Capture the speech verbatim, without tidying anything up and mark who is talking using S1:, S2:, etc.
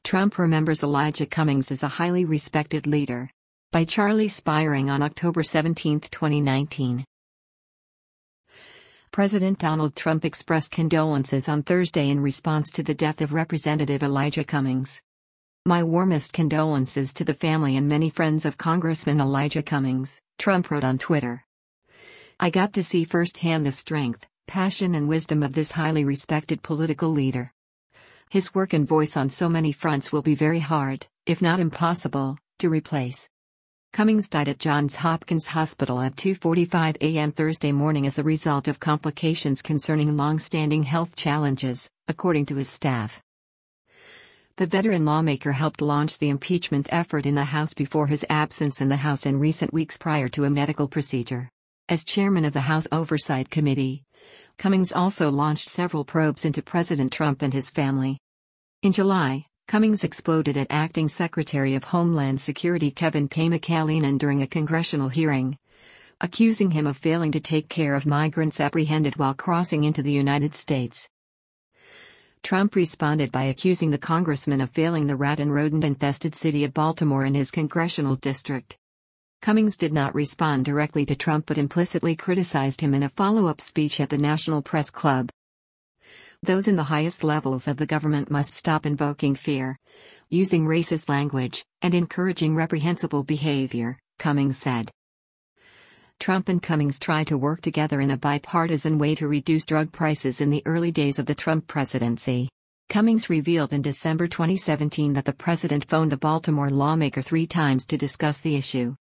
S1: Trump remembers Elijah Cummings as a highly respected leader. By Charlie Spiring on October seventeenth, twenty nineteen. President Donald Trump expressed condolences on Thursday in response to the death of Representative Elijah Cummings. "My warmest condolences to the family and many friends of Congressman Elijah Cummings," Trump wrote on Twitter. "I got to see firsthand the strength, passion and wisdom of this highly respected political leader. His work and voice on so many fronts will be very hard, if not impossible, to replace." Cummings died at Johns Hopkins Hospital at two forty-five a m Thursday morning as a result of complications concerning long-standing health challenges, according to his staff. The veteran lawmaker helped launch the impeachment effort in the House before his absence in the House in recent weeks prior to a medical procedure. As chairman of the House Oversight Committee, Cummings also launched several probes into President Trump and his family. In July, Cummings exploded at Acting Secretary of Homeland Security Kevin K. McAleenan during a congressional hearing, accusing him of failing to take care of migrants apprehended while crossing into the United States. Trump responded by accusing the congressman of failing the rat and rodent-infested city of Baltimore in his congressional district. Cummings did not respond directly to Trump but implicitly criticized him in a follow-up speech at the National Press Club. "Those in the highest levels of the government must stop invoking fear, using racist language, and encouraging reprehensible behavior," Cummings said. Trump and Cummings tried to work together in a bipartisan way to reduce drug prices in the early days of the Trump presidency. Cummings revealed in December twenty seventeen that the president phoned the Baltimore lawmaker three times to discuss the issue.